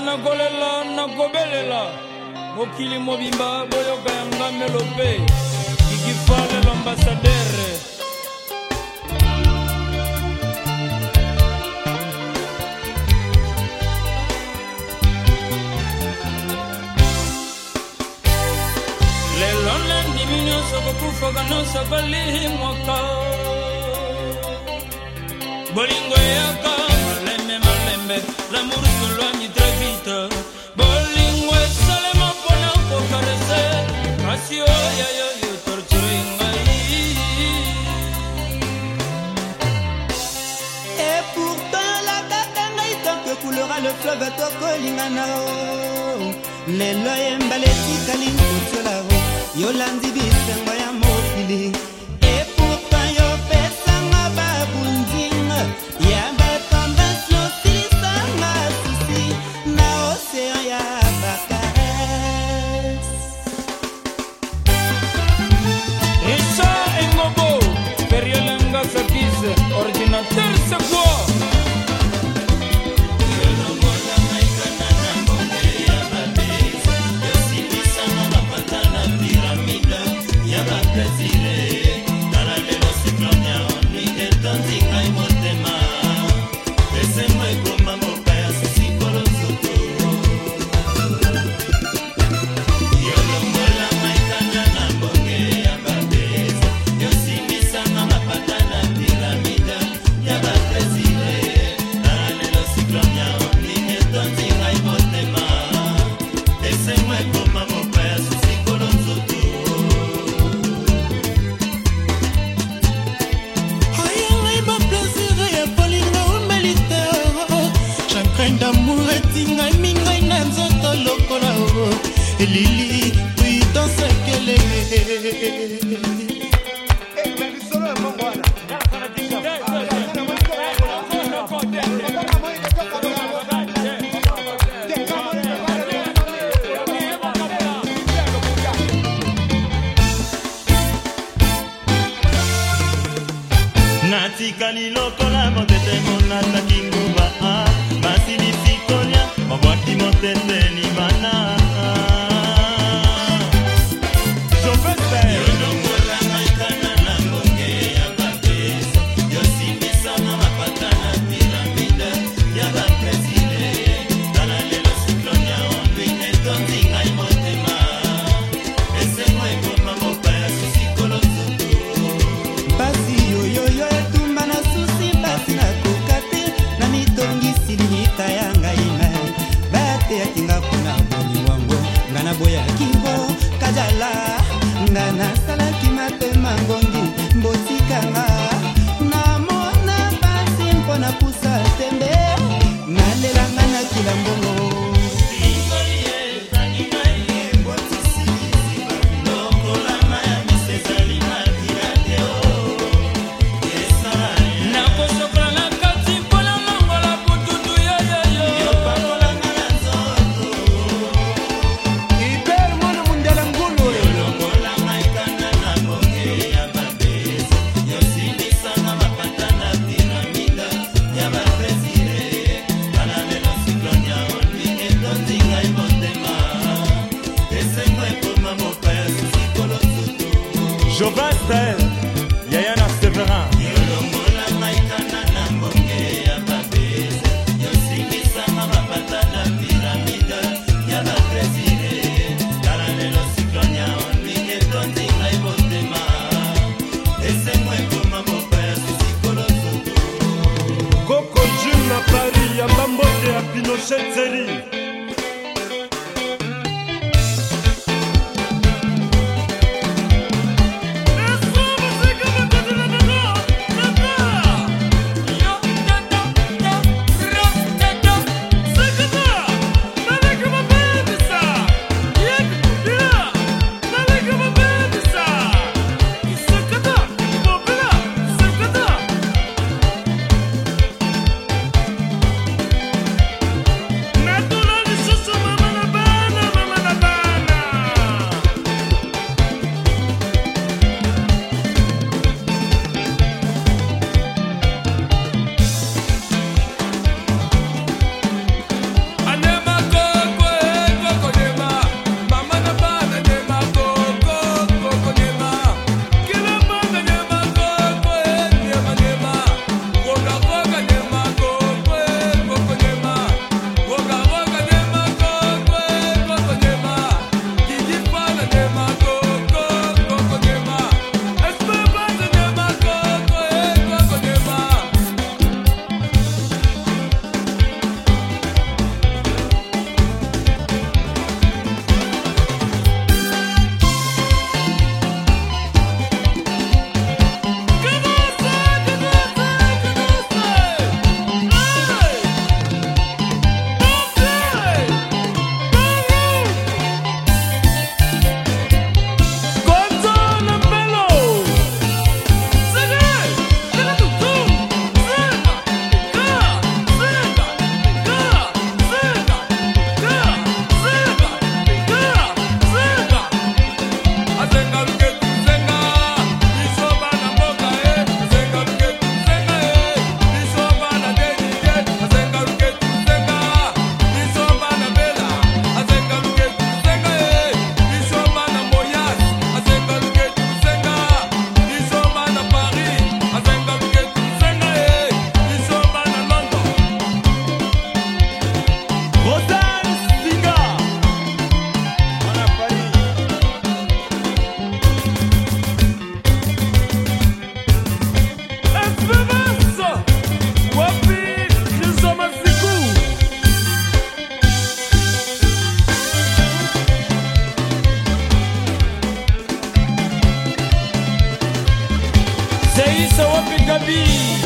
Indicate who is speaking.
Speaker 1: nakolela nakobelela mokili mobimba boyoka yanga melope ikifale l'ambassadeur lelona ndiminyo sokokufa no sabali mwaka bolingo yaka malembe l'amour s'éloigne très vite bolingo seulement pour caresser passion yo torturing
Speaker 2: et pourtant la katanga tant que coulera le fleuve tokolingana lelo yembaleti kalingo tsolaro yolandi bisengo ya mokili et pourtant yo pesanga babundinga ya baconvention silisanga susi na océan ya bakares
Speaker 1: Isha Engobo Periolenga Sakis ordinateur c'est quoi
Speaker 3: Lili, oui, dans ce qu'elle est. Natikali lokola motete monata kinguba basili sikolia mabwaki motete ni bana.
Speaker 2: boya kingo kajala ngana salaki mapema ngongi mbotikanga namona pasi mpona pusa tembe nalelanga na kila mbongo
Speaker 3: Jovastel, Yayana Severin. Coco June à Paris, à Bambote, à Pinochet, Zeri.
Speaker 4: Natula
Speaker 1: Baby